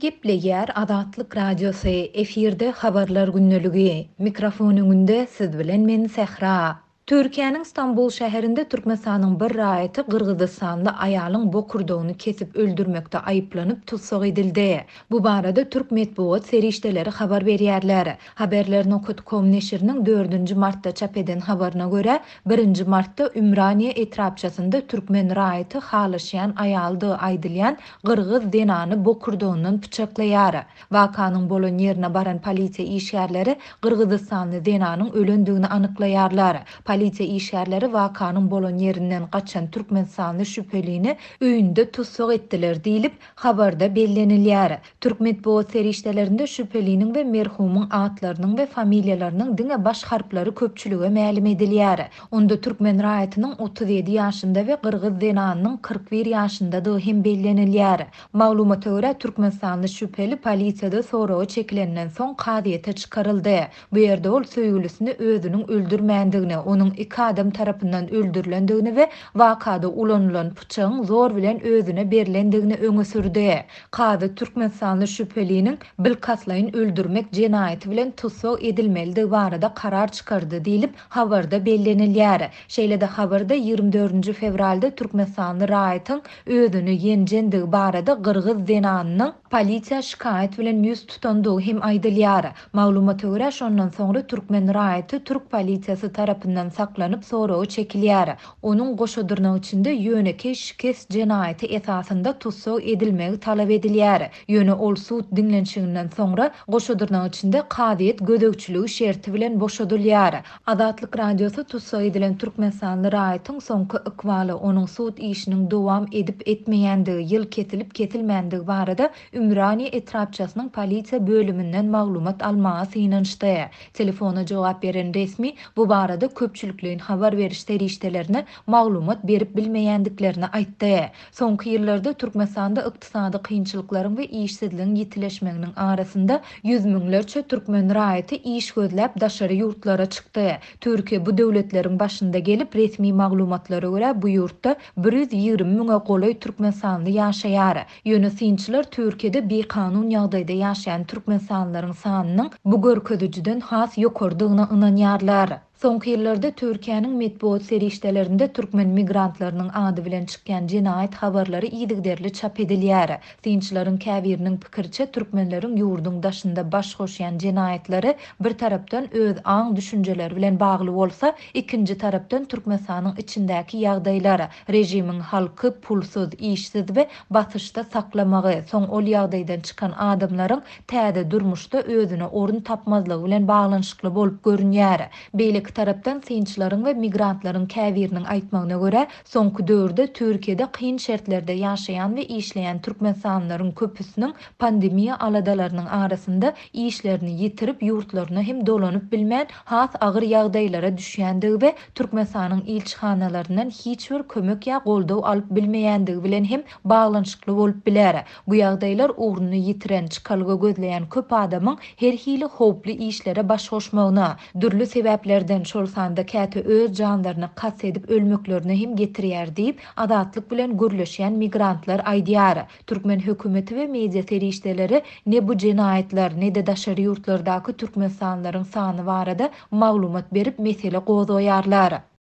Gepleýär Azatlyk Radiosy efirde habarlar günneligi. Mikrofonunda siz bilen men Sehra. Türkiýanyň Istanbul şäherinde Türkmenistanyň bir raýaty Gyrgyzstanda aýalyň bokurdugyny kesip öldürmekde aýyplanyp tutsak edildi. Bu barada Türk medeniýet serişdeleri habar berýärler. Haberlerini okutkom neşiriniň 4 martda çap eden habaryna görä, 1 martda Ümraniýe etrapçasynda türkmen raýaty halyşýan aýaldy aýdylýan Gyrgyz denany bokurdugyny pyçaklaýar. Wakanyň bolan ýerine baran polisiýa işgärleri Gyrgyzstanly denanyň ölendigini anyklaýarlar. Polisiýa işgärleri wakanyň bolan ýerinden gaçan Türkmenistanly şüphelini öýünde tutsak etdiler diýilip habarda bellenilýär. Türk medeniýet serişdelerinde şüpheliniň we merhumyň atlarynyň we familiýalarynyň diňe baş harplary köpçülüge mälim edilýär. Onda türkmen raýatynyň 37 ýaşynda we Gyrgyz denanynyň 41 ýaşyndadygy hem bellenilýär. Maglumata görä Türkmenistanly şüpheli polisiýada soragy çekilenden soň kadyýete çykaryldy. Bu ýerde ol söýgülisini özüniň öldürmändigini, onun 2 adam tarapyndan öldürilendigini we wakada ulanylan pyçagyň zor bilen özüne berilendigini öňe sürdi. Kady Türkmenistanly şüpheliniň Bilkaslaýyn öldürmek jenaýaty bilen tutsak edilmeligi barada karar çykardy diýilip habarda bellenilýär. Şeýle-de habarda 24 fevralda Türkmenistanly raýatyň özüni ýenjendigi barada Gyrgyz denanynyň polisiýa şikaýet bilen ýüz tutandygy hem aýdylýar. Maglumata görä şondan soňra türkmen raýaty Türk polisiýasy tarapyndan saklanyp soragy çekilýär. Onuň goşadyrnyň içinde ýöneki şikes jenaýaty esasynda tutsak edilmegi talap edilýär. Ýöne ol suд dinlenşiginden soňra goşadyrnyň içinde kadyýet gödekçiligi şerti bilen boşadylýar. Azatlyk Radiosu tutsak edilen Türkmenistanly raýatyň soňky ikbaly onuň suд işiniň dowam edip etmeýändigi, ýyl ketilip ketilmänligi barada Ümraniýe etrapçasynyň polisiýa bölümünden maglumat almagy synançdy. Telefona jogap beren resmi bu barada köpçülikliň habar beriş serişdelerine maglumat berip bilmeýändiklerini aýtdy. Soňky ýyllarda Türkmenistanda ykdysady kynçylyklaryň we işsizligiň ýitileşmeginiň arasynda ýüz miňlerçe türkmen raýaty iş gözläp daşary ýurtlara çykdy. Türkiýe bu döwletleriň başynda gelip resmi maglumatlara görä bu ýurtda 120 miňe golay türkmensanly ýaşaýar. Ýöne synçylar Türkiýede bekanun ýagdaýda ýaşaýan türkmensanlaryň sanynyň bu görkezijiden has ýokardygyna ynanýarlar. Soňky ýyllarda Türkiýanyň medeniýet serişdelerinde türkmen migrantlarynyň ady bilen çykýan jenaýat habarlary ýygyderli çap edilýär. Synçylaryň käbiriniň pikirçe türkmenleriň ýurduň daşynda baş goşýan jenaýatlary bir tarapdan öz aň düşünjeleri bilen bagly bolsa, ikinji tarapdan Türkmenistanyň içindäki ýagdaýlar, rejimiň halky pulsuz, işsiz we batyşda saklamagy, soň ol ýagdaýdan çykan adamlaryň täze durmuşda özüne orun tapmazlygy bilen baglanyşykly bolup görünýär. Beýle tarapdan synçylaryň we migrantlaryň käbiriniň aýtmagyna görä, soňky döwürde Türkiýede kyn şertlerde ýaşaýan we işleýän türkmensanlaryň köpüsiniň pandemiýa aladalarynyň arasynda işlerini ýitirip ýurtlaryna hem dolanyp bilmän has agyr ýagdaýlara düşýändigi we Türkmenistanyň ilçihanalarynyň hiç bir kömek ýa goldaw alyp bilmeýändigi bilen hem baglanyşykly bolup biler. Bu ýagdaýlar uğruny ýitiren, çykalga gözleýän köp adamyň her hili howply işlere baş goşmagyna, dürli sebäplerden şol sanda käte öz janlaryny kas edip ölmeklerini hem getirýär diýip azatlyk bilen gürleşýän migrantlar aýdýar. Türkmen hökümeti we media serişdeleri ne bu jenaýatlar ne de daşary ýurtlardaky türkmensanlaryň sany barada maglumat berip mesele gozaýarlar.